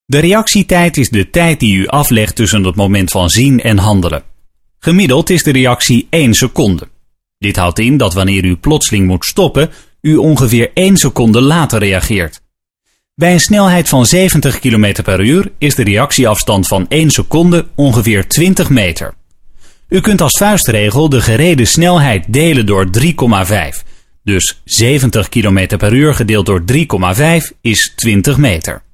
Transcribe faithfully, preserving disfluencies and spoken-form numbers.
De reactietijd is de tijd die u aflegt tussen het moment van zien en handelen. Gemiddeld is de reactie één seconde. Dit houdt in dat wanneer u plotseling moet stoppen, u ongeveer één seconde later reageert. Bij een snelheid van zeventig kilometer per uur is de reactieafstand van één seconde ongeveer twintig meter. U kunt als vuistregel de gereden snelheid delen door drie komma vijf. Dus zeventig kilometer per uur gedeeld door drie komma vijf is twintig meter.